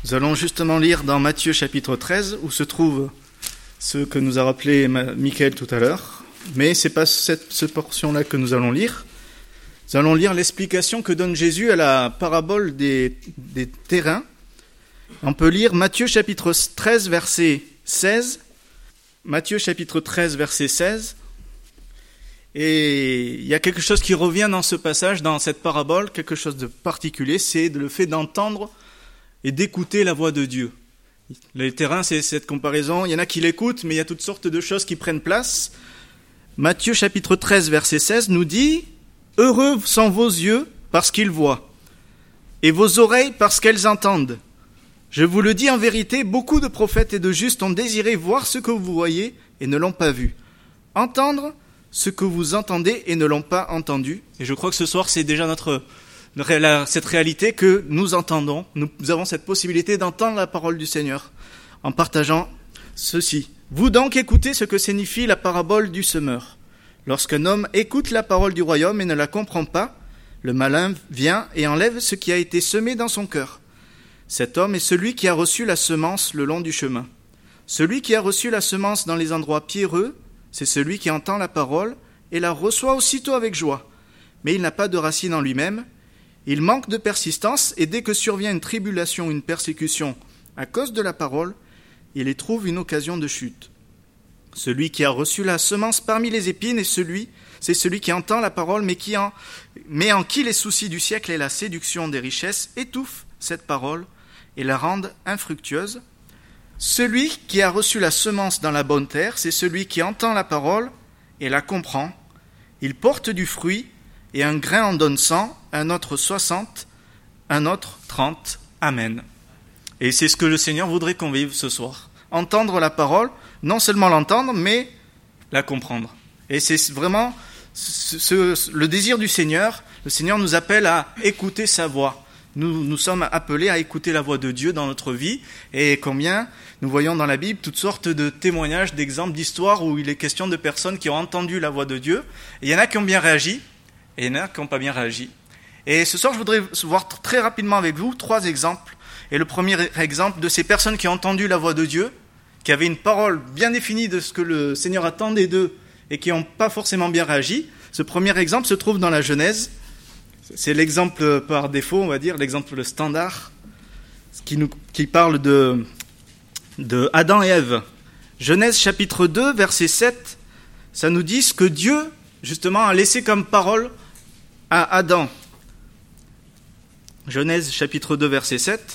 Nous allons justement lire dans Matthieu chapitre 13, où se trouve ce que nous a rappelé Michael tout à l'heure. Mais ce n'est pas cette portion-là que nous allons lire. Nous allons lire l'explication que donne Jésus à la parabole des terrains. On peut lire Matthieu chapitre 13, verset 16. Matthieu chapitre 13, verset 16. Et il y a quelque chose qui revient dans ce passage, dans cette parabole, quelque chose de particulier, c'est le fait d'entendre et d'écouter la voix de Dieu. Les terrains, c'est cette comparaison. Il y en a qui l'écoutent, mais il y a toutes sortes de choses qui prennent place. Matthieu chapitre 13, verset 16 nous dit « Heureux sont vos yeux parce qu'ils voient, et vos oreilles parce qu'elles entendent. Je vous le dis en vérité, beaucoup de prophètes et de justes ont désiré voir ce que vous voyez et ne l'ont pas vu, entendre ce que vous entendez et ne l'ont pas entendu. » Et je crois que ce soir, c'est déjà cette réalité que nous entendons. Nous avons cette possibilité d'entendre la parole du Seigneur en partageant ceci. Vous donc écoutez ce que signifie la parabole du semeur. Lorsqu'un homme écoute la parole du royaume et ne la comprend pas, le malin vient et enlève ce qui a été semé dans son cœur. Cet homme est celui qui a reçu la semence le long du chemin. Celui qui a reçu la semence dans les endroits pierreux, c'est celui qui entend la parole et la reçoit aussitôt avec joie. Mais il n'a pas de racine en lui-même. Il manque de persistance et dès que survient une tribulation ou une persécution à cause de la parole, il y trouve une occasion de chute. Celui qui a reçu la semence parmi les épines c'est celui qui entend la parole mais en qui les soucis du siècle et la séduction des richesses étouffent cette parole et la rendent infructueuse. Celui qui a reçu la semence dans la bonne terre, c'est celui qui entend la parole et la comprend. Il porte du fruit et un grain en donne 100, un autre 60, un autre 30. Amen. Et c'est ce que le Seigneur voudrait qu'on vive ce soir. Entendre la parole, non seulement l'entendre, mais la comprendre. Et c'est vraiment le désir du Seigneur. Le Seigneur nous appelle à écouter sa voix. Nous sommes appelés à écouter la voix de Dieu dans notre vie. Et combien nous voyons dans la Bible toutes sortes de témoignages, d'exemples, d'histoires où il est question de personnes qui ont entendu la voix de Dieu. Et il y en a qui ont bien réagi, et il y en a qui n'ont pas bien réagi. Et ce soir, je voudrais voir très rapidement avec vous 3 exemples. Et le premier exemple de ces personnes qui ont entendu la voix de Dieu, qui avaient une parole bien définie de ce que le Seigneur attendait d'eux et qui n'ont pas forcément bien réagi. Ce premier exemple se trouve dans la Genèse. C'est l'exemple par défaut, on va dire, l'exemple standard, qui parle de Adam et Ève. Genèse chapitre 2, verset 7, ça nous dit ce que Dieu, justement, a laissé comme parole à Adam. Genèse chapitre 2, verset 7.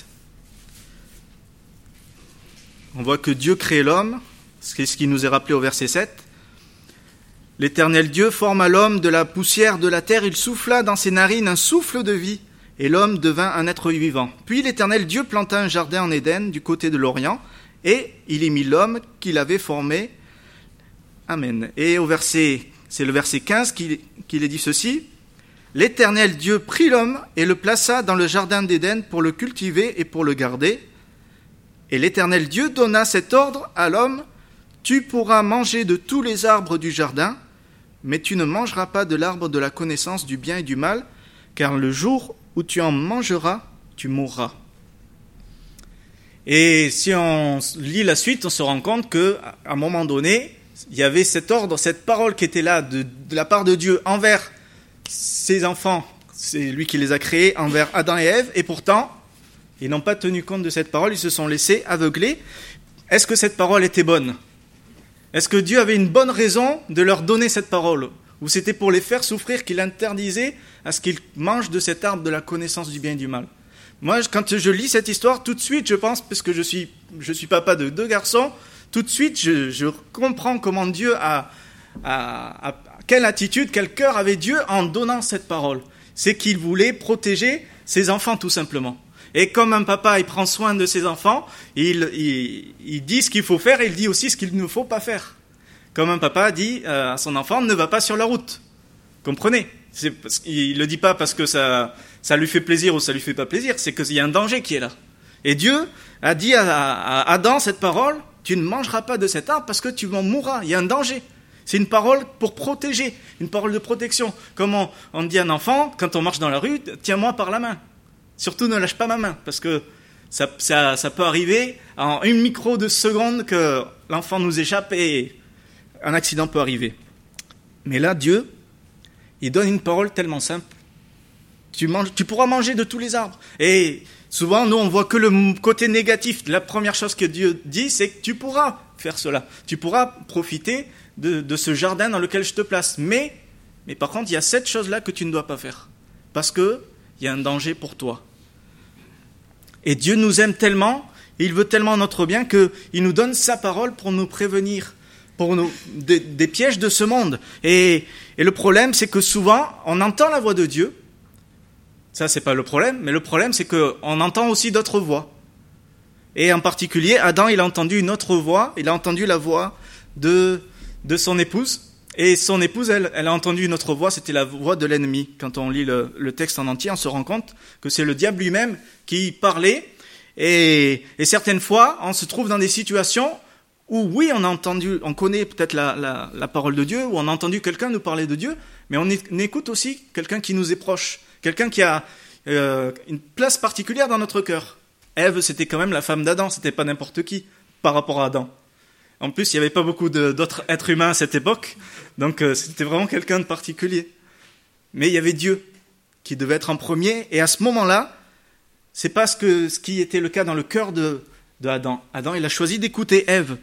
On voit que Dieu crée l'homme, c'est ce qui nous est rappelé au verset 7. L'Éternel Dieu forma l'homme de la poussière de la terre, il souffla dans ses narines un souffle de vie, et l'homme devint un être vivant. Puis l'Éternel Dieu planta un jardin en Éden, du côté de l'Orient, et il y mit l'homme qu'il avait formé. Amen. Et c'est le verset 15 qu'il est dit ceci. L'Éternel Dieu prit l'homme et le plaça dans le jardin d'Éden pour le cultiver et pour le garder. Et l'Éternel Dieu donna cet ordre à l'homme, « Tu pourras manger de tous les arbres du jardin, mais tu ne mangeras pas de l'arbre de la connaissance du bien et du mal, car le jour où tu en mangeras, tu mourras. » Et si on lit la suite, on se rend compte qu'à un moment donné, il y avait cet ordre, cette parole qui était là de la part de Dieu envers ses enfants, c'est lui qui les a créés, envers Adam et Ève, et pourtant, ils n'ont pas tenu compte de cette parole, ils se sont laissés aveugler. Est-ce que cette parole était bonne ? Est-ce que Dieu avait une bonne raison de leur donner cette parole ? Ou c'était pour les faire souffrir qu'il interdisait à ce qu'ils mangent de cet arbre de la connaissance du bien et du mal ? Moi, quand je lis cette histoire, tout de suite, je pense, parce que je suis papa de 2 garçons, tout de suite, je comprends comment Dieu quelle attitude, quel cœur avait Dieu en donnant cette parole. C'est qu'il voulait protéger ses enfants, tout simplement. Et comme un papa, il prend soin de ses enfants, il dit ce qu'il faut faire et il dit aussi ce qu'il ne faut pas faire. Comme un papa dit à son enfant, ne va pas sur la route. Comprenez ? Il ne le dit pas parce que ça lui fait plaisir ou ça lui fait pas plaisir, c'est qu'il y a un danger qui est là. Et Dieu a dit à Adam cette parole, tu ne mangeras pas de cet arbre parce que tu en mourras, il y a un danger. C'est une parole pour protéger, une parole de protection. Comme on dit à un enfant, quand on marche dans la rue, tiens-moi par la main. Surtout ne lâche pas ma main, parce que Ça peut arriver en une micro de seconde que l'enfant nous échappe et un accident peut arriver. Mais là, Dieu, il donne une parole tellement simple. Tu pourras manger de tous les arbres. Et souvent, nous, on voit que le côté négatif. La première chose que Dieu dit, c'est que tu pourras faire cela. Tu pourras profiter de ce jardin dans lequel je te place. Mais par contre, il y a cette chose-là que tu ne dois pas faire. Parce qu'il y a un danger pour toi. Et Dieu nous aime tellement, il veut tellement notre bien qu'il nous donne sa parole pour nous prévenir des pièges de ce monde. Et le problème, c'est que souvent, on entend la voix de Dieu. Ça, c'est pas le problème, mais le problème, c'est qu'on entend aussi d'autres voix. Et en particulier, Adam, il a entendu une autre voix, il a entendu la voix de son épouse. Et son épouse, elle a entendu une autre voix, c'était la voix de l'ennemi. Quand on lit le texte en entier, on se rend compte que c'est le diable lui-même qui parlait. Et certaines fois, on se trouve dans des situations où, oui, on connaît peut-être la parole de Dieu, ou on a entendu quelqu'un nous parler de Dieu, mais on écoute aussi quelqu'un qui nous est proche, quelqu'un qui a une place particulière dans notre cœur. Ève, c'était quand même la femme d'Adam, c'était pas n'importe qui par rapport à Adam. En plus, il n'y avait pas beaucoup d'autres êtres humains à cette époque, donc c'était vraiment quelqu'un de particulier. Mais il y avait Dieu qui devait être en premier, et à ce moment-là, c'est pas ce qui était le cas dans le cœur de Adam. Adam, il a choisi d'écouter Ève.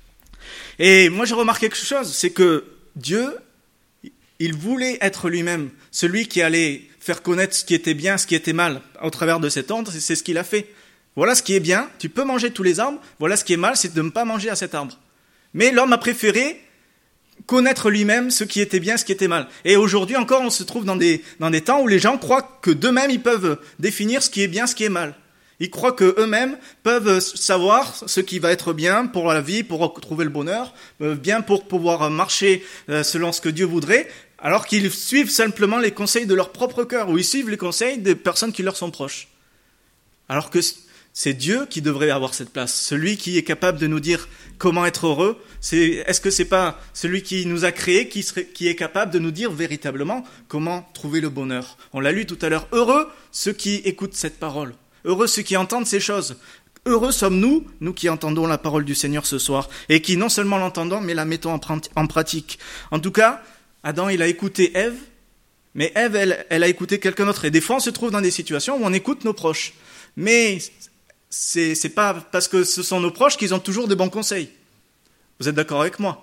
Et moi, j'ai remarqué quelque chose, c'est que Dieu, il voulait être lui-même, celui qui allait faire connaître ce qui était bien, ce qui était mal, au travers de cet ordre, c'est ce qu'il a fait. Voilà ce qui est bien, tu peux manger tous les arbres, voilà ce qui est mal, c'est de ne pas manger à cet arbre. Mais l'homme a préféré connaître lui-même ce qui était bien, ce qui était mal. Et aujourd'hui encore, on se trouve dans des temps où les gens croient que d'eux-mêmes, ils peuvent définir ce qui est bien, ce qui est mal. Ils croient qu'eux-mêmes peuvent savoir ce qui va être bien pour la vie, pour trouver le bonheur, bien pour pouvoir marcher selon ce que Dieu voudrait, alors qu'ils suivent simplement les conseils de leur propre cœur, ou ils suivent les conseils des personnes qui leur sont proches. Alors que c'est Dieu qui devrait avoir cette place, celui qui est capable de nous dire comment être heureux. Est-ce que c'est pas celui qui nous a créés qui est capable de nous dire véritablement comment trouver le bonheur? On l'a lu tout à l'heure. Heureux ceux qui écoutent cette parole, heureux ceux qui entendent ces choses. Heureux sommes-nous, nous qui entendons la parole du Seigneur ce soir, et qui non seulement l'entendons, mais la mettons en pratique. En tout cas, Adam, il a écouté Ève, mais Ève, elle a écouté quelqu'un d'autre. Et des fois, on se trouve dans des situations où on écoute nos proches. Mais c'est pas parce que ce sont nos proches qu'ils ont toujours de bons conseils. Vous êtes d'accord avec moi?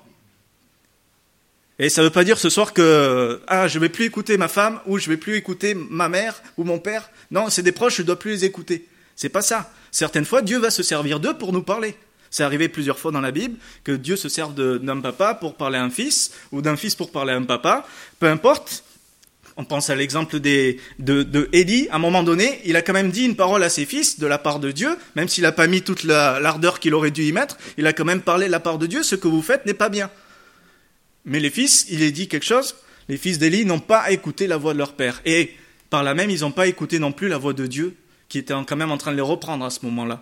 Et ça veut pas dire ce soir que je vais plus écouter ma femme, ou je vais plus écouter ma mère ou mon père. Non, c'est des proches, je dois plus les écouter. C'est pas ça. Certaines fois, Dieu va se servir d'eux pour nous parler. C'est arrivé plusieurs fois dans la Bible que Dieu se serve d'un papa pour parler à un fils, ou d'un fils pour parler à un papa. Peu importe. On pense à l'exemple de Élie. À un moment donné, il a quand même dit une parole à ses fils de la part de Dieu, même s'il n'a pas mis toute l'ardeur qu'il aurait dû y mettre. Il a quand même parlé de la part de Dieu. Ce que vous faites n'est pas bien. Mais les fils, il a dit quelque chose. Les fils d'Élie n'ont pas écouté la voix de leur père. Et par là même, ils n'ont pas écouté non plus la voix de Dieu, qui était quand même en train de les reprendre à ce moment-là.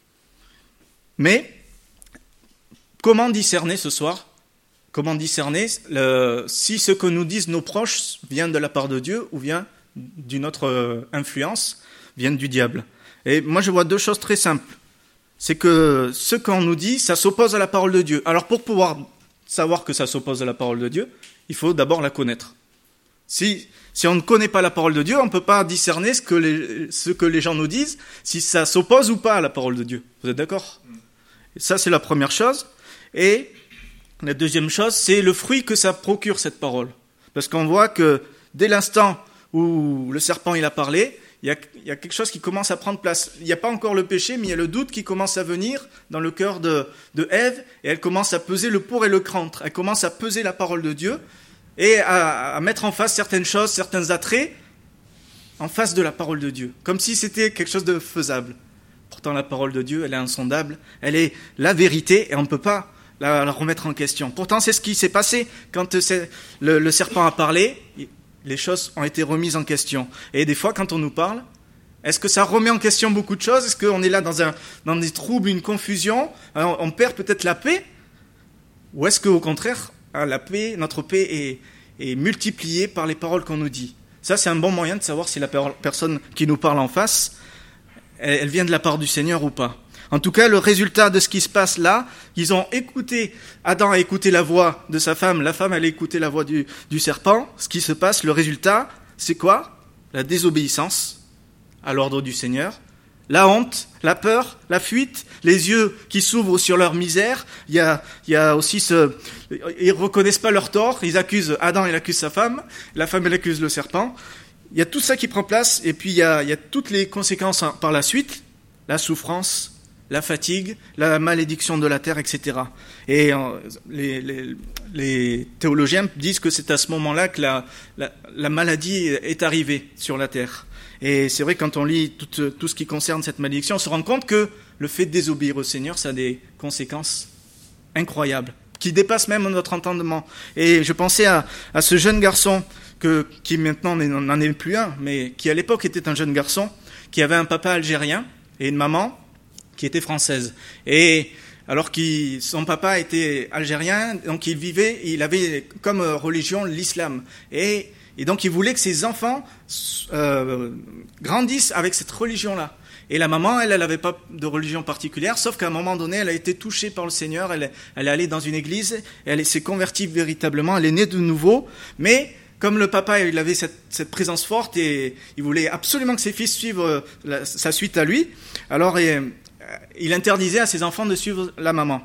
Mais, comment discerner ce soir ? Comment discerner si ce que nous disent nos proches vient de la part de Dieu ou vient d'une autre influence, vient du diable? Et moi, je vois deux choses très simples. C'est que ce qu'on nous dit, ça s'oppose à la parole de Dieu. Alors, pour pouvoir savoir que ça s'oppose à la parole de Dieu, il faut d'abord la connaître. Si on ne connaît pas la parole de Dieu, on ne peut pas discerner ce que les gens nous disent, si ça s'oppose ou pas à la parole de Dieu. Vous êtes d'accord ? Et ça, c'est la première chose. Et la deuxième chose, c'est le fruit que ça procure, cette parole. Parce qu'on voit que dès l'instant où le serpent il a parlé, il y a quelque chose qui commence à prendre place. Il n'y a pas encore le péché, mais il y a le doute qui commence à venir dans le cœur de Ève, et elle commence à peser le pour et le contre. Elle commence à peser la parole de Dieu, et à mettre en face certaines choses, certains attraits, en face de la parole de Dieu. Comme si c'était quelque chose de faisable. Pourtant, la parole de Dieu, elle est insondable, elle est la vérité, et on ne peut pas la remettre en question. Pourtant, c'est ce qui s'est passé quand le serpent a parlé. Les choses ont été remises en question. Et des fois, quand on nous parle, est-ce que ça remet en question beaucoup de choses? Est-ce qu'on est là dans des troubles, une confusion? On perd peut-être la paix? Ou est-ce qu'au contraire, la paix, notre paix est multipliée par les paroles qu'on nous dit? Ça, c'est un bon moyen de savoir si la personne qui nous parle en face, elle vient de la part du Seigneur ou pas. En tout cas, le résultat de ce qui se passe là, Adam a écouté la voix de sa femme, la femme elle a écouté la voix du serpent. Ce qui se passe, le résultat, c'est quoi? La désobéissance à l'ordre du Seigneur, la honte, la peur, la fuite, les yeux qui s'ouvrent sur leur misère. Il y a aussi ils reconnaissent pas leur tort, Adam il accuse sa femme, la femme elle accuse le serpent. Il y a tout ça qui prend place, et puis il y a toutes les conséquences par la suite, la souffrance, la fatigue, la malédiction de la terre, etc. Et les théologiens disent que c'est à ce moment-là que la maladie est arrivée sur la terre. Et c'est vrai, quand on lit tout ce qui concerne cette malédiction, on se rend compte que le fait de désobéir au Seigneur, ça a des conséquences incroyables, qui dépassent même notre entendement. Et je pensais à ce jeune garçon, qui maintenant n'en est plus un, mais qui à l'époque était un jeune garçon, qui avait un papa algérien et une maman qui était française. Et alors son papa était algérien, donc il avait comme religion l'islam. Et donc il voulait que ses enfants grandissent avec cette religion-là. Et la maman, elle n'avait pas de religion particulière, sauf qu'à un moment donné, elle a été touchée par le Seigneur, elle est allée dans une église, et elle s'est convertie véritablement, elle est née de nouveau, mais comme le papa, il avait cette présence forte et il voulait absolument que ses fils suivent sa suite à lui, alors il interdisait à ses enfants de suivre la maman.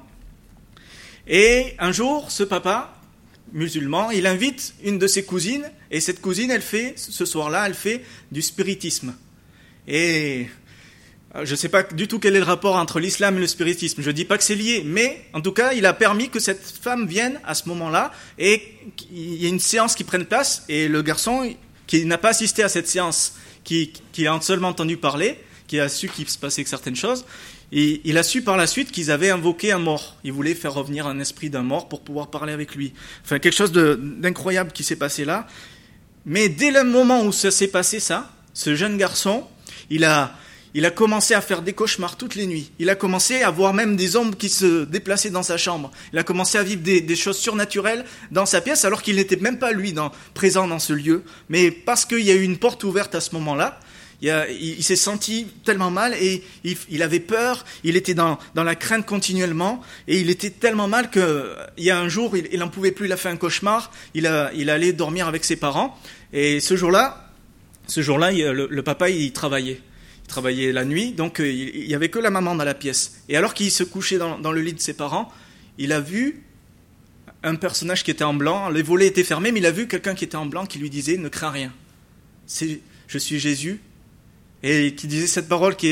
Et un jour, ce papa musulman, il invite une de ses cousines, et cette cousine, ce soir-là, elle fait du spiritisme. Et je ne sais pas du tout quel est le rapport entre l'islam et le spiritisme, je ne dis pas que c'est lié, mais en tout cas, il a permis que cette femme vienne à ce moment-là, et qu'il y ait une séance qui prenne place, et le garçon, qui n'a pas assisté à cette séance, qui a seulement entendu parler, qui a su qu'il se passait certaines choses, et il a su par la suite qu'ils avaient invoqué un mort. Ils voulaient faire revenir un esprit d'un mort pour pouvoir parler avec lui. Enfin, quelque chose d'incroyable qui s'est passé là. Mais dès le moment où ça s'est passé, ce jeune garçon, il a commencé à faire des cauchemars toutes les nuits. Il a commencé à voir même des ombres qui se déplaçaient dans sa chambre. Il a commencé à vivre des choses surnaturelles dans sa pièce, alors qu'il n'était même pas lui présent dans ce lieu. Mais parce qu'il y a eu une porte ouverte à ce moment-là, il s'est senti tellement mal et il avait peur, il était dans la crainte continuellement, et il était tellement mal que il y a un jour, il n'en pouvait plus, il a fait un cauchemar, il allait dormir avec ses parents, et ce jour-là, le papa, il travaillait la nuit, donc il y avait que la maman dans la pièce. Et alors qu'il se couchait dans le lit de ses parents, il a vu un personnage qui était en blanc, les volets étaient fermés, mais il a vu quelqu'un qui était en blanc qui lui disait « Ne crains rien, je suis Jésus ». Et qui disait cette parole qui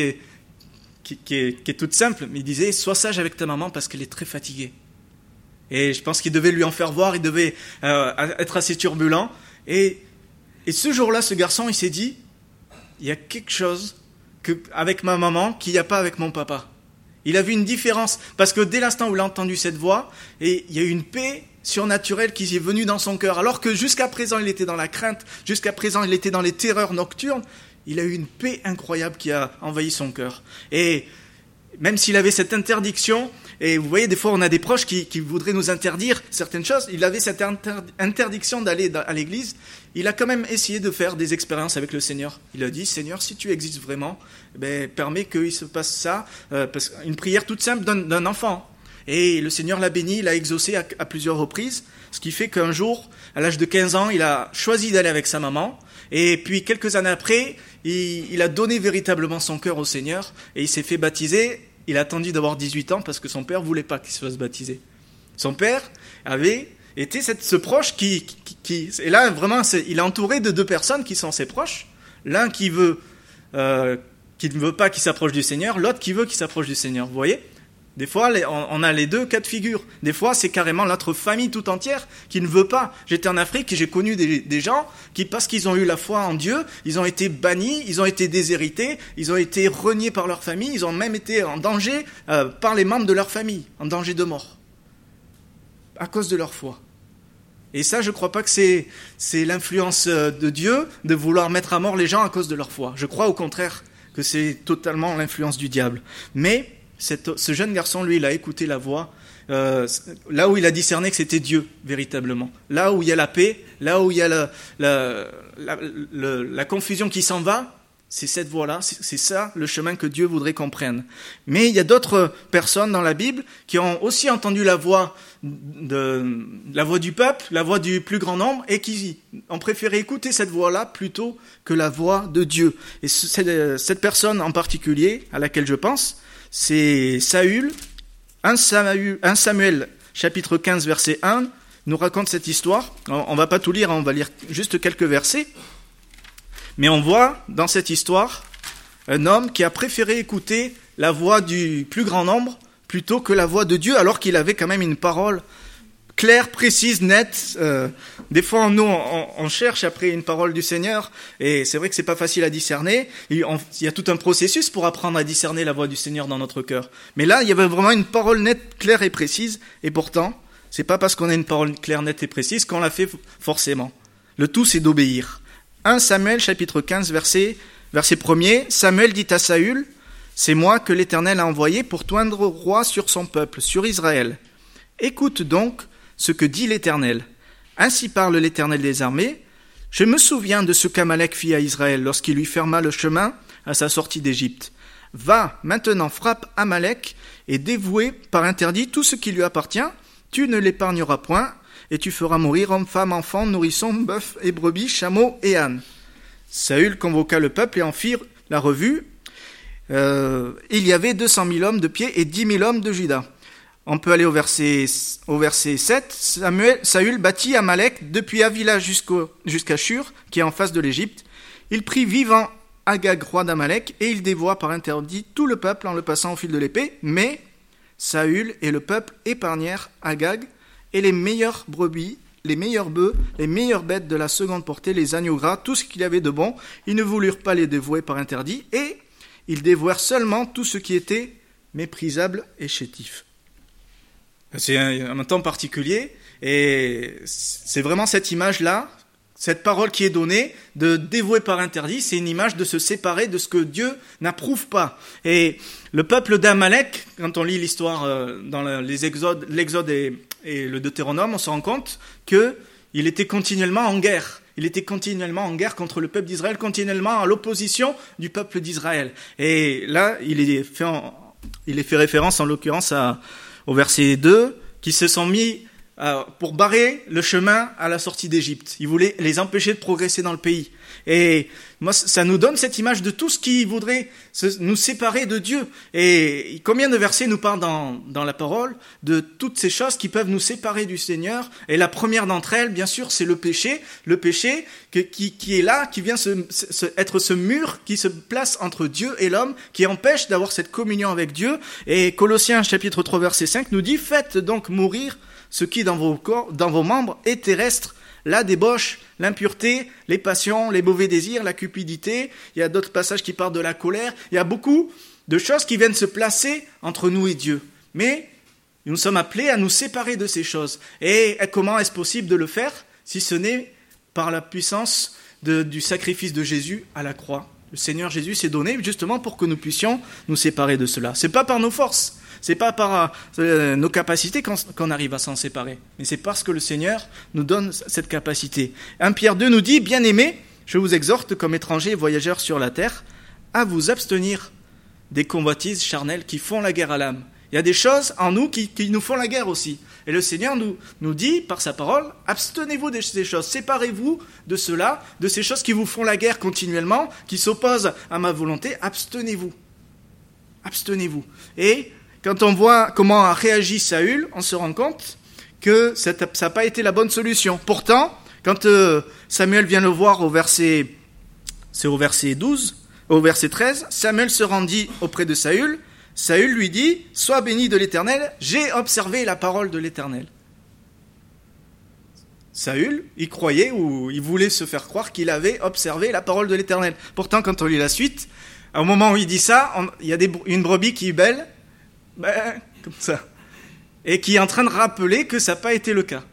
est toute simple, mais il disait « Sois sage avec ta maman parce qu'elle est très fatiguée ». Et je pense qu'il devait lui en faire voir, il devait être assez turbulent. Et ce jour-là, ce garçon, il s'est dit « Il y a quelque chose avec ma maman qu'il n'y a pas avec mon papa ». Il a vu une différence, parce que dès l'instant où il a entendu cette voix, et il y a eu une paix surnaturelle qui est venue dans son cœur. Alors que jusqu'à présent, il était dans la crainte, jusqu'à présent, il était dans les terreurs nocturnes, il a eu une paix incroyable qui a envahi son cœur. Et même s'il avait cette interdiction, et vous voyez, des fois on a des proches qui voudraient nous interdire certaines choses, il avait cette interdiction d'aller à l'église, il a quand même essayé de faire des expériences avec le Seigneur. Il a dit, Seigneur, si tu existes vraiment, permets qu'il se passe ça, une prière toute simple d'un enfant. Et le Seigneur l'a béni, l'a exaucé à plusieurs reprises, ce qui fait qu'un jour, à l'âge de 15 ans, il a choisi d'aller avec sa maman, et puis quelques années après, il a donné véritablement son cœur au Seigneur, et il s'est fait baptiser. Il a attendu d'avoir 18 ans parce que son père voulait pas qu'il se fasse baptiser. Son père avait été ce proche qui et là vraiment il est entouré de deux personnes qui sont ses proches. L'un qui ne veut pas qu'il s'approche du Seigneur, l'autre qui veut qu'il s'approche du Seigneur. Vous voyez ? Des fois, on a les deux cas de figure. Des fois, c'est carrément notre famille tout entière qui ne veut pas. J'étais en Afrique et j'ai connu des gens qui, parce qu'ils ont eu la foi en Dieu, ils ont été bannis, ils ont été déshérités, ils ont été reniés par leur famille, ils ont même été en danger par les membres de leur famille, en danger de mort, à cause de leur foi. Et ça, je ne crois pas que c'est l'influence de Dieu de vouloir mettre à mort les gens à cause de leur foi. Je crois au contraire que c'est totalement l'influence du diable. Mais ce jeune garçon, lui, il a écouté la voix, là où il a discerné que c'était Dieu, véritablement. Là où il y a la paix, là où il y a la confusion qui s'en va, C'est cette voie-là, c'est ça le chemin que Dieu voudrait qu'on prenne. Mais il y a d'autres personnes dans la Bible qui ont aussi entendu la voix du peuple, la voix du plus grand nombre, et qui ont préféré écouter cette voix-là plutôt que la voix de Dieu. Et cette personne en particulier à laquelle je pense, c'est Saül. 1 Samuel chapitre 15 verset 1 nous raconte cette histoire. On va pas tout lire, on va lire juste quelques versets. Mais on voit dans cette histoire un homme qui a préféré écouter la voix du plus grand nombre plutôt que la voix de Dieu, alors qu'il avait quand même une parole claire, précise, nette. Des fois, nous, on cherche après une parole du Seigneur, et c'est vrai que c'est pas facile à discerner. Il y a tout un processus pour apprendre à discerner la voix du Seigneur dans notre cœur. Mais là, il y avait vraiment une parole nette, claire et précise, et pourtant, c'est pas parce qu'on a une parole claire, nette et précise qu'on la fait forcément. Le tout, c'est d'obéir. 1 Samuel chapitre 15 verset 1er, Samuel dit à Saül, « C'est moi que l'Éternel a envoyé pour t'oindre roi sur son peuple, sur Israël. Écoute donc ce que dit l'Éternel. Ainsi parle l'Éternel des armées. Je me souviens de ce qu'Amalek fit à Israël lorsqu'il lui ferma le chemin à sa sortie d'Égypte. Va, maintenant frappe Amalek et dévouer par interdit tout ce qui lui appartient. Tu ne l'épargneras point. Et tu feras mourir hommes, femmes, enfants, nourrissons, bœufs et brebis, chameaux et ânes. » Saül convoqua le peuple et en fit la revue. Il y avait 200 000 hommes de pied et 10 000 hommes de Juda. On peut aller au verset 7. Saül bâtit Amalek depuis Avila jusqu'à Shur, qui est en face de l'Égypte. Il prit vivant Agag, roi d'Amalek, et il dévoua par interdit tout le peuple en le passant au fil de l'épée. Mais Saül et le peuple épargnèrent Agag, et les meilleures brebis, les meilleurs bœufs, les meilleures bêtes de la seconde portée, les agneaux gras, tout ce qu'il y avait de bon, ils ne voulurent pas les dévouer par interdit, et ils dévouèrent seulement tout ce qui était méprisable et chétif. C'est un temps particulier, et c'est vraiment cette image-là, cette parole qui est donnée, de dévouer par interdit, c'est une image de se séparer de ce que Dieu n'approuve pas. Et le peuple d'Amalek, quand on lit l'histoire dans l'Exode et le Deutéronome, on se rend compte qu'il était continuellement en guerre. Il était continuellement en guerre contre le peuple d'Israël, continuellement à l'opposition du peuple d'Israël. Et là, il est fait référence en l'occurrence au verset 2, qui se sont mis pour barrer le chemin à la sortie d'Égypte. Il voulait les empêcher de progresser dans le pays. Et moi, ça nous donne cette image de tout ce qui voudrait nous séparer de Dieu. Et combien de versets nous parlent dans la parole de toutes ces choses qui peuvent nous séparer du Seigneur. Et la première d'entre elles, bien sûr, c'est le péché. Le péché qui est là, qui vient être ce mur qui se place entre Dieu et l'homme, qui empêche d'avoir cette communion avec Dieu. Et Colossiens chapitre 3 verset 5 nous dit « Faites donc mourir ce qui dans vos membres est terrestre, la débauche, l'impureté, les passions, les mauvais désirs, la cupidité. » Il y a d'autres passages qui parlent de la colère. Il y a beaucoup de choses qui viennent se placer entre nous et Dieu. Mais nous sommes appelés à nous séparer de ces choses. Et comment est-ce possible de le faire si ce n'est par la puissance du sacrifice de Jésus à la croix? Le Seigneur Jésus s'est donné justement pour que nous puissions nous séparer de cela. C'est pas par nos forces. C'est pas par nos capacités qu'on arrive à s'en séparer, mais c'est parce que le Seigneur nous donne cette capacité. 1 Pierre 2 nous dit « Bien-aimés, je vous exhorte comme étrangers et voyageurs sur la terre, à vous abstenir des convoitises charnelles qui font la guerre à l'âme. » Il y a des choses en nous qui nous font la guerre aussi. Et le Seigneur nous dit, par sa parole, abstenez-vous de ces choses, séparez-vous de cela, de ces choses qui vous font la guerre continuellement, qui s'opposent à ma volonté, abstenez-vous. Abstenez-vous. Et quand on voit comment a réagi Saül, on se rend compte que ça n'a pas été la bonne solution. Pourtant, quand Samuel vient le voir au verset 13, Samuel se rendit auprès de Saül. Saül lui dit « Sois béni de l'Éternel, j'ai observé la parole de l'Éternel. » Saül, il croyait ou il voulait se faire croire qu'il avait observé la parole de l'Éternel. Pourtant, quand on lit la suite, au moment où il dit ça, il y a une brebis qui est belle, comme ça, et qui est en train de rappeler que ça n'a pas été le cas.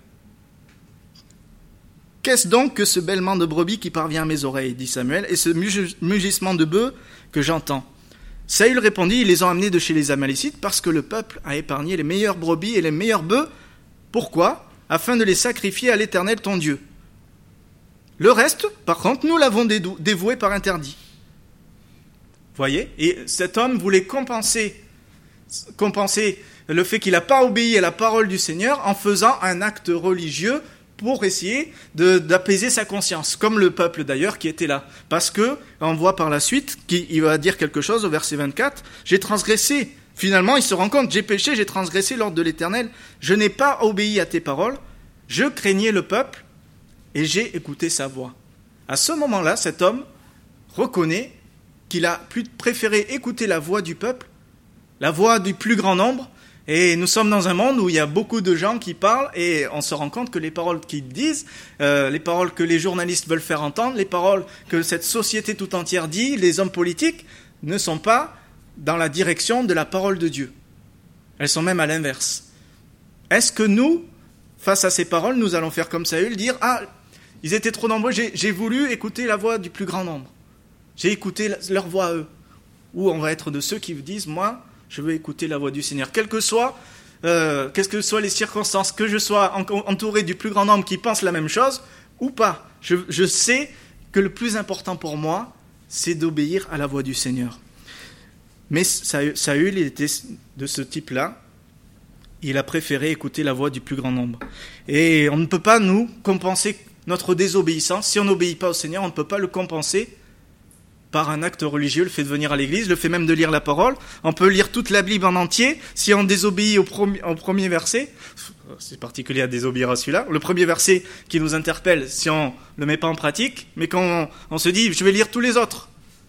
« Qu'est-ce donc que ce bêlement de brebis qui parvient à mes oreilles, dit Samuel, et ce mugissement de bœufs que j'entends ?» Saül répondit, ils les ont amenés de chez les Amalécites parce que le peuple a épargné les meilleures brebis et les meilleurs bœufs. Pourquoi ? Afin de les sacrifier à l'Éternel ton Dieu. Le reste, par contre, nous l'avons dévoué par interdit. Voyez? Et cet homme voulait compenser le fait qu'il n'a pas obéi à la parole du Seigneur en faisant un acte religieux pour essayer d'apaiser sa conscience, comme le peuple d'ailleurs qui était là. Parce que on voit par la suite qu'il va dire quelque chose au verset 24, « J'ai transgressé ». Finalement, il se rend compte, « J'ai péché, j'ai transgressé l'ordre de l'Éternel, je n'ai pas obéi à tes paroles, je craignais le peuple et j'ai écouté sa voix. » À ce moment-là, cet homme reconnaît qu'il a préféré écouter la voix du peuple, la voix du plus grand nombre. Et nous sommes dans un monde où il y a beaucoup de gens qui parlent et on se rend compte que les paroles qu'ils disent, les paroles que les journalistes veulent faire entendre, les paroles que cette société tout entière dit, les hommes politiques, ne sont pas dans la direction de la parole de Dieu. Elles sont même à l'inverse. Est-ce que nous, face à ces paroles, nous allons faire comme Saül, dire « Ah, ils étaient trop nombreux, j'ai voulu écouter la voix du plus grand nombre. J'ai écouté leur voix à eux. » Ou on va être de ceux qui disent « Moi, je veux écouter la voix du Seigneur. » Quelles que soient les circonstances, que je sois entouré du plus grand nombre qui pense la même chose ou pas. Je sais que le plus important pour moi, c'est d'obéir à la voix du Seigneur. Mais Saül, il était de ce type-là. Il a préféré écouter la voix du plus grand nombre. Et on ne peut pas, nous, compenser notre désobéissance. Si on n'obéit pas au Seigneur, on ne peut pas le compenser par un acte religieux, le fait de venir à l'église, le fait même de lire la parole. On peut lire toute la Bible en entier. Si on désobéit au premier verset, c'est particulier à désobéir à celui-là, le premier verset qui nous interpelle, si on ne le met pas en pratique, mais quand on se dit « je vais lire tous les autres »,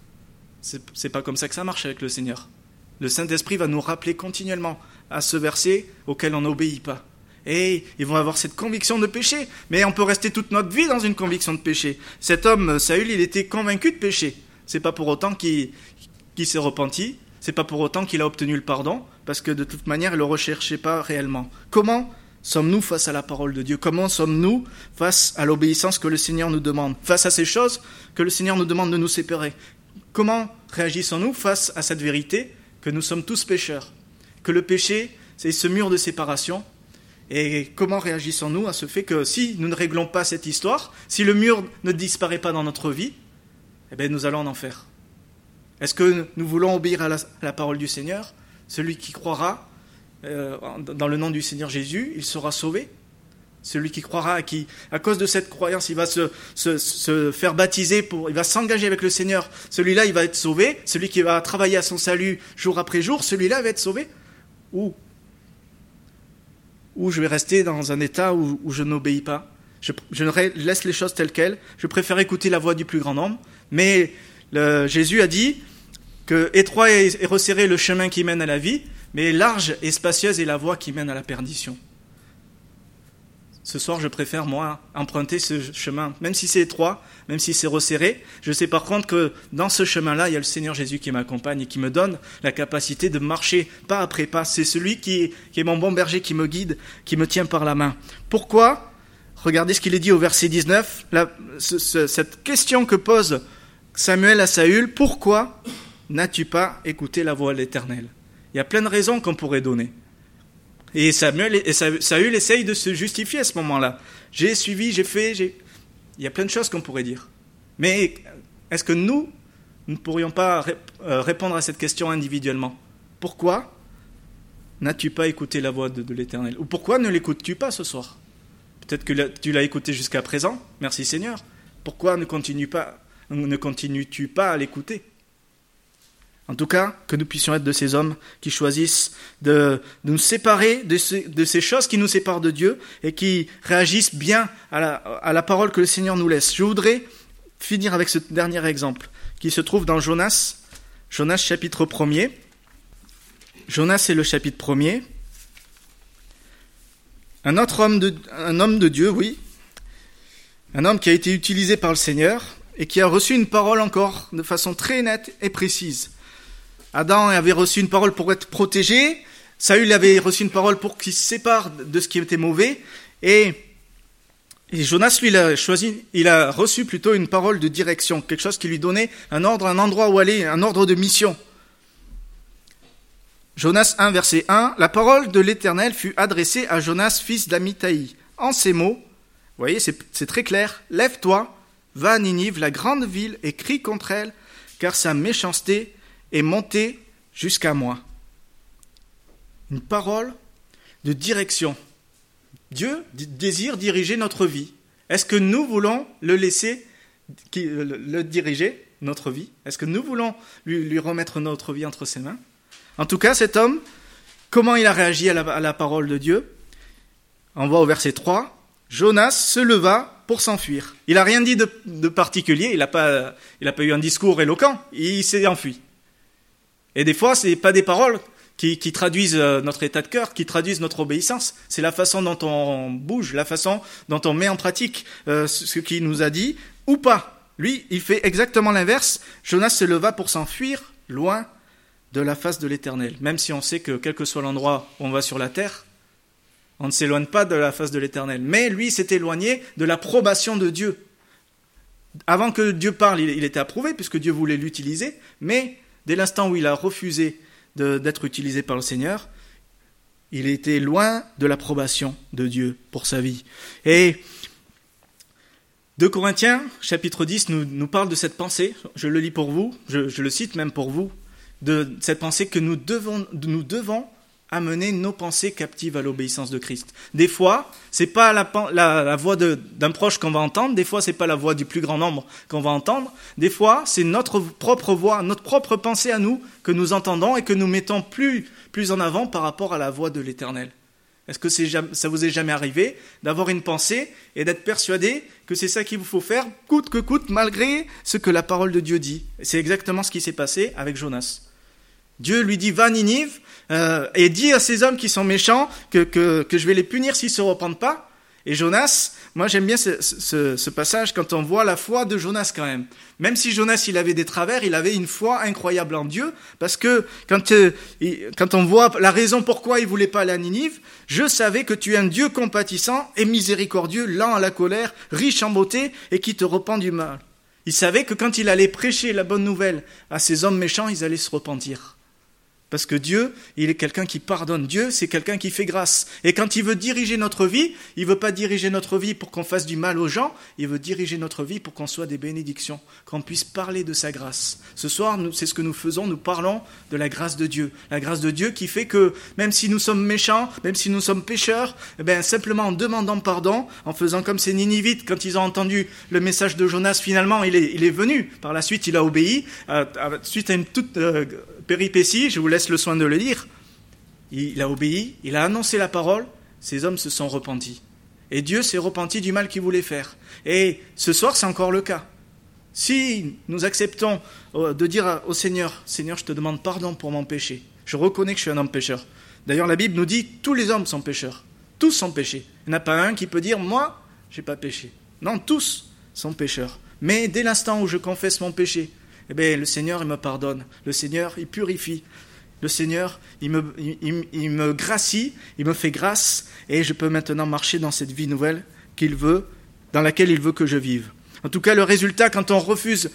c'est pas comme ça que ça marche avec le Seigneur. Le Saint-Esprit va nous rappeler continuellement à ce verset auquel on n'obéit pas. Et ils vont avoir cette conviction de péché. Mais on peut rester toute notre vie dans une conviction de péché. Cet homme, Saül, il était convaincu de péché. C'est pas pour autant qu'il s'est repenti, c'est pas pour autant qu'il a obtenu le pardon, parce que de toute manière, il ne le recherchait pas réellement. Comment sommes-nous face à la parole de Dieu? Comment sommes-nous face à l'obéissance que le Seigneur nous demande? Face à ces choses que le Seigneur nous demande de nous séparer? Comment réagissons-nous face à cette vérité que nous sommes tous pécheurs? Que le péché, c'est ce mur de séparation. Et comment réagissons-nous à ce fait que si nous ne réglons pas cette histoire, si le mur ne disparaît pas dans notre vie, eh bien, nous allons en enfer. Est-ce que nous voulons obéir à la parole du Seigneur? Celui qui croira dans le nom du Seigneur Jésus, il sera sauvé. Celui qui croira, qui, à cause de cette croyance, il va se faire baptiser, il va s'engager avec le Seigneur. Celui-là, il va être sauvé. Celui qui va travailler à son salut jour après jour, celui-là va être sauvé. Ou je vais rester dans un état où je n'obéis pas. Je laisse les choses telles quelles. Je préfère écouter la voix du plus grand nombre. Mais Jésus a dit que étroit et resserré le chemin qui mène à la vie, mais large et spacieuse est la voie qui mène à la perdition. Ce soir, je préfère, moi, emprunter ce chemin, même si c'est étroit, même si c'est resserré. Je sais par contre que dans ce chemin-là, il y a le Seigneur Jésus qui m'accompagne et qui me donne la capacité de marcher pas après pas. C'est celui qui est mon bon berger, qui me guide, qui me tient par la main. Pourquoi? Regardez ce qu'il est dit au verset 19, cette question que pose Samuel à Saül, pourquoi n'as-tu pas écouté la voix de l'Éternel? Il y a plein de raisons qu'on pourrait donner. Et Saül essaye de se justifier à ce moment-là. J'ai suivi, j'ai fait, il y a plein de choses qu'on pourrait dire. Mais est-ce que nous ne pourrions pas répondre à cette question individuellement? Pourquoi n'as-tu pas écouté la voix de l'Éternel? Ou pourquoi ne l'écoutes-tu pas ce soir? Peut-être que tu l'as écouté jusqu'à présent. Merci Seigneur. Pourquoi ne continues-tu pas à l'écouter? En tout cas, que nous puissions être de ces hommes qui choisissent de nous séparer de ces choses qui nous séparent de Dieu et qui réagissent bien à la parole que le Seigneur nous laisse. Je voudrais finir avec ce dernier exemple qui se trouve dans Jonas chapitre 1er. Jonas, c'est le chapitre 1er. Un homme de Dieu, oui. Un homme qui a été utilisé par le Seigneur et qui a reçu une parole encore de façon très nette et précise. Adam avait reçu une parole pour être protégé. Saül avait reçu une parole pour qu'il se sépare de ce qui était mauvais. Et Jonas, lui, il a reçu plutôt une parole de direction, quelque chose qui lui donnait un ordre, un endroit où aller, un ordre de mission. Jonas 1, verset 1, « La parole de l'Éternel fut adressée à Jonas, fils d'Amithaï. En ces mots, vous voyez, c'est très clair, « Lève-toi, va à Ninive, la grande ville, et crie contre elle, car sa méchanceté est monté jusqu'à moi. Une parole de direction. Dieu désire diriger notre vie. Est-ce que nous voulons le laisser le diriger, notre vie? Est-ce que nous voulons lui remettre notre vie entre ses mains? En tout cas, cet homme, comment il a réagi à la parole de Dieu? On va au verset 3. Jonas se leva pour s'enfuir. Il n'a rien dit de particulier, il n'a pas eu un discours éloquent, il s'est enfui. Et des fois, ce n'est pas des paroles qui traduisent notre état de cœur, qui traduisent notre obéissance. C'est la façon dont on bouge, la façon dont on met en pratique ce qu'il nous a dit, ou pas. Lui, il fait exactement l'inverse. Jonas se leva pour s'enfuir loin de la face de l'Éternel. Même si on sait que quel que soit l'endroit où on va sur la terre, on ne s'éloigne pas de la face de l'Éternel. Mais lui s'est éloigné de l'approbation de Dieu. Avant que Dieu parle, il était approuvé, puisque Dieu voulait l'utiliser. Mais dès l'instant où il a refusé d'être utilisé par le Seigneur, il était loin de l'approbation de Dieu pour sa vie. Et 2 Corinthiens, chapitre 10, nous parle de cette pensée. Je le lis pour vous, je le cite même pour vous, de cette pensée que nous devons amener nos pensées captives à l'obéissance de Christ. Des fois, c'est pas la voix d'un proche qu'on va entendre, des fois c'est pas la voix du plus grand nombre qu'on va entendre, des fois c'est notre propre voix, notre propre pensée à nous que nous entendons et que nous mettons plus en avant par rapport à la voix de l'Éternel. Est-ce que ça vous est jamais arrivé d'avoir une pensée et d'être persuadé que c'est ça qu'il vous faut faire, coûte que coûte, malgré ce que la parole de Dieu dit? C'est exactement ce qui s'est passé avec Jonas. Dieu lui dit, va à Ninive, et dis à ces hommes qui sont méchants que je vais les punir s'ils ne se repentent pas. Et Jonas, moi j'aime bien ce passage quand on voit la foi de Jonas quand même. Même si Jonas il avait des travers, il avait une foi incroyable en Dieu, parce que quand on voit la raison pourquoi il voulait pas aller à Ninive, je savais que tu es un Dieu compatissant et miséricordieux, lent à la colère, riche en beauté et qui te repent du mal. Il savait que quand il allait prêcher la bonne nouvelle à ces hommes méchants, ils allaient se repentir. Parce que Dieu, il est quelqu'un qui pardonne. Dieu, c'est quelqu'un qui fait grâce. Et quand il veut diriger notre vie, il ne veut pas diriger notre vie pour qu'on fasse du mal aux gens, il veut diriger notre vie pour qu'on soit des bénédictions, qu'on puisse parler de sa grâce. Ce soir, c'est ce que nous faisons, nous parlons de la grâce de Dieu. La grâce de Dieu qui fait que, même si nous sommes méchants, même si nous sommes pécheurs, simplement en demandant pardon, en faisant comme ces Ninivites, quand ils ont entendu le message de Jonas, finalement, il est venu. Par la suite, il a obéi, suite à une toute péripétie, je vous laisse le soin de le lire. Il a obéi, il a annoncé la parole, ces hommes se sont repentis. Et Dieu s'est repenti du mal qu'il voulait faire. Et ce soir, c'est encore le cas. Si nous acceptons de dire au Seigneur, Seigneur, je te demande pardon pour mon péché. Je reconnais que je suis un homme pécheur. D'ailleurs, la Bible nous dit, tous les hommes sont pécheurs. Tous sont péchés. Il n'y en a pas un qui peut dire, moi, je n'ai pas péché. Non, tous sont pécheurs. Mais dès l'instant où je confesse mon péché, le Seigneur, il me pardonne. Le Seigneur, il purifie. Le Seigneur, il me gracie, il me fait grâce, et je peux maintenant marcher dans cette vie nouvelle qu'il veut, dans laquelle il veut que je vive. En tout cas, le résultat, quand on refuse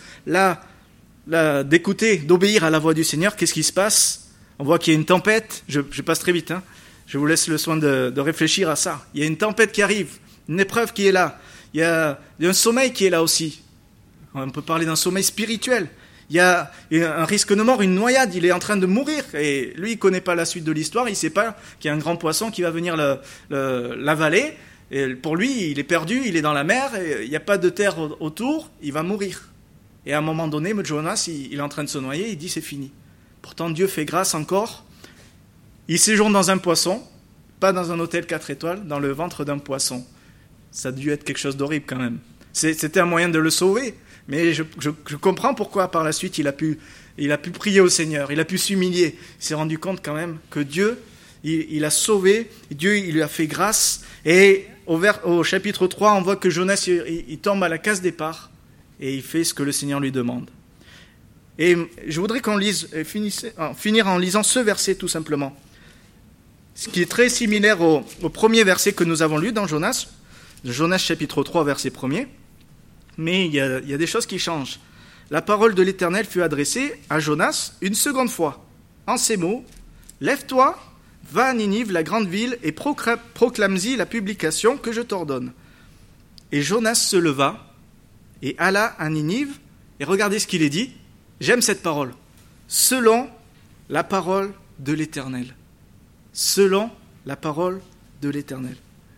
d'écouter, d'obéir à la voix du Seigneur, qu'est-ce qui se passe? On voit qu'il y a une tempête, je passe très vite, je vous laisse le soin de réfléchir à ça. Il y a une tempête qui arrive, une épreuve qui est là, il y a un sommeil qui est là aussi. On peut parler d'un sommeil spirituel. Il y a un risque de mort, une noyade, il est en train de mourir. Et lui, il ne connaît pas la suite de l'histoire, il ne sait pas qu'il y a un grand poisson qui va venir l'avaler. Et pour lui, il est perdu, il est dans la mer, et il n'y a pas de terre autour, il va mourir. Et à un moment donné, Jonas, il est en train de se noyer, il dit c'est fini. Pourtant, Dieu fait grâce encore. Il séjourne dans un poisson, pas dans un hôtel 4 étoiles, dans le ventre d'un poisson. Ça a dû être quelque chose d'horrible quand même. C'était un moyen de le sauver. Mais je comprends pourquoi par la suite il a pu prier au Seigneur, il a pu s'humilier. Il s'est rendu compte quand même que Dieu, il a sauvé, Dieu il lui a fait grâce. Et au chapitre 3, on voit que Jonas il tombe à la case départ et il fait ce que le Seigneur lui demande. Et je voudrais qu'on finir en lisant ce verset tout simplement. Ce qui est très similaire au premier verset que nous avons lu dans Jonas chapitre 3, verset 1er. Mais il y a des choses qui changent. La parole de l'Éternel fut adressée à Jonas une seconde fois, en ces mots, « Lève-toi, va à Ninive, la grande ville, et proclame-y la publication que je t'ordonne. » Et Jonas se leva et alla à Ninive, et regardez ce qu'il est dit. J'aime cette parole. selon la parole de l'Éternel. Selon la parole de l'Éternel.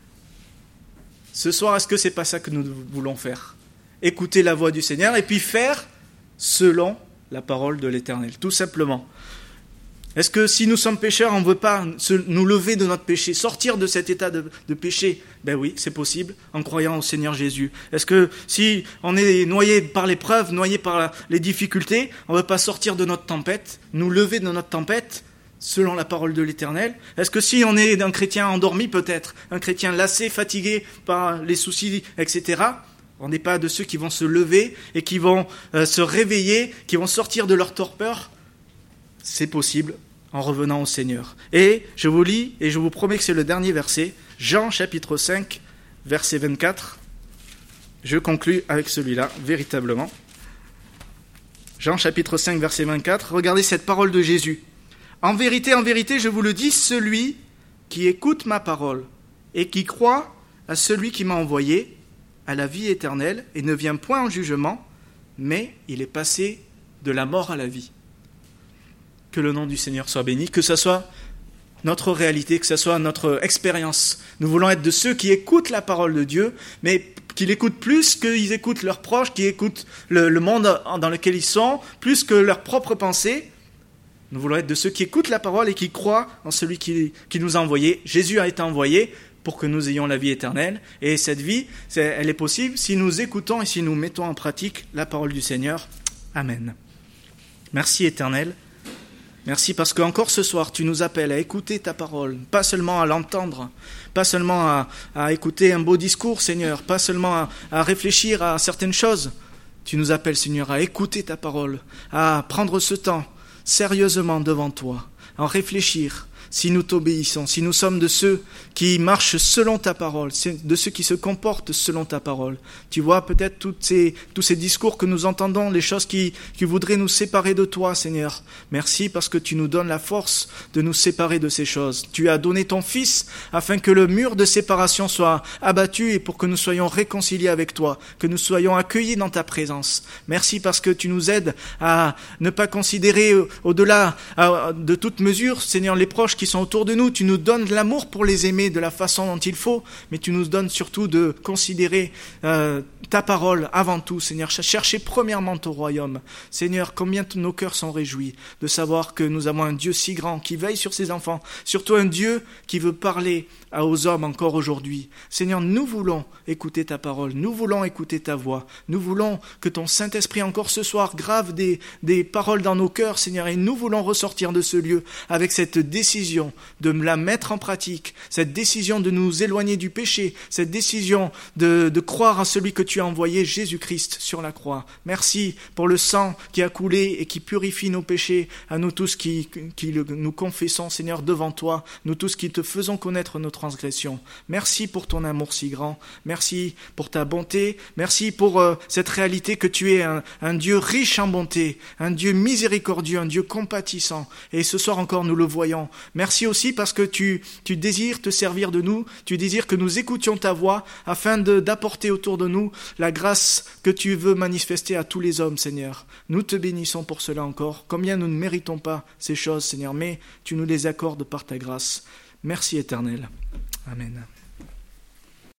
Ce soir, est-ce que c'est pas ça que nous voulons faire? Écouter la voix du Seigneur et puis faire selon la parole de l'Éternel, tout simplement. Est-ce que si nous sommes pécheurs, on ne veut pas nous lever de notre péché, sortir de cet état de péché? Ben oui, c'est possible, en croyant au Seigneur Jésus. Est-ce que si on est noyé par l'épreuve, noyé par les difficultés, on ne veut pas sortir de notre tempête, nous lever de notre tempête selon la parole de l'Éternel? Est-ce que si on est un chrétien endormi peut-être, un chrétien lassé, fatigué par les soucis, etc., on n'est pas de ceux qui vont se lever et qui vont se réveiller, qui vont sortir de leur torpeur? C'est possible en revenant au Seigneur. Et je vous lis, et je vous promets que c'est le dernier verset, Jean chapitre 5, verset 24. Je conclus avec celui-là, véritablement. Jean chapitre 5, verset 24. Regardez cette parole de Jésus. En vérité, je vous le dis, celui qui écoute ma parole et qui croit à celui qui m'a envoyé a la vie éternelle et ne vient point en jugement, mais il est passé de la mort à la vie. Que le nom du Seigneur soit béni, que ce soit notre réalité, que ce soit notre expérience. Nous voulons être de ceux qui écoutent la parole de Dieu, mais qui l'écoutent plus qu'ils écoutent leurs proches, qui écoutent le monde dans lequel ils sont, plus que leurs propres pensées. Nous voulons être de ceux qui écoutent la parole et qui croient en celui qui nous a envoyés. Jésus a été envoyé pour que nous ayons la vie éternelle. Et cette vie, elle est possible si nous écoutons et si nous mettons en pratique la parole du Seigneur. Amen. Merci Éternel. Merci parce qu'encore ce soir, tu nous appelles à écouter ta parole, pas seulement à l'entendre, pas seulement à écouter un beau discours, Seigneur, pas seulement à réfléchir à certaines choses. Tu nous appelles, Seigneur, à écouter ta parole, à prendre ce temps sérieusement devant toi, à en réfléchir. Si nous t'obéissons, si nous sommes de ceux qui marchent selon ta parole, de ceux qui se comportent selon ta parole. Tu vois peut-être tous ces discours que nous entendons, les choses qui voudraient nous séparer de toi, Seigneur. Merci parce que tu nous donnes la force de nous séparer de ces choses. Tu as donné ton Fils afin que le mur de séparation soit abattu et pour que nous soyons réconciliés avec toi, que nous soyons accueillis dans ta présence. Merci parce que tu nous aides à ne pas considérer au-delà de toute mesure, Seigneur, les proches qui sont autour de nous. Tu nous donnes de l'amour pour les aimer de la façon dont il faut, mais tu nous donnes surtout de considérer ta parole avant tout, Seigneur. Chercher premièrement ton royaume. Seigneur, combien nos cœurs sont réjouis de savoir que nous avons un Dieu si grand qui veille sur ses enfants, surtout un Dieu qui veut parler aux hommes encore aujourd'hui. Seigneur, nous voulons écouter ta parole, nous voulons écouter ta voix, nous voulons que ton Saint-Esprit encore ce soir grave des paroles dans nos cœurs, Seigneur, et nous voulons ressortir de ce lieu avec cette décision de la mettre en pratique, cette décision de nous éloigner du péché, cette décision de croire en celui que tu as envoyé, Jésus-Christ, sur la croix. Merci pour le sang qui a coulé et qui purifie nos péchés, à nous tous qui nous confessons, Seigneur, devant toi, nous tous qui te faisons connaître nos transgressions. Merci pour ton amour si grand, merci pour ta bonté, merci pour cette réalité que tu es un Dieu riche en bonté, un Dieu miséricordieux, un Dieu compatissant, et ce soir encore nous le voyons. Merci aussi parce que tu désires te servir de nous, tu désires que nous écoutions ta voix afin d'apporter autour de nous la grâce que tu veux manifester à tous les hommes, Seigneur. Nous te bénissons pour cela encore. Combien nous ne méritons pas ces choses, Seigneur, mais tu nous les accordes par ta grâce. Merci Éternel. Amen.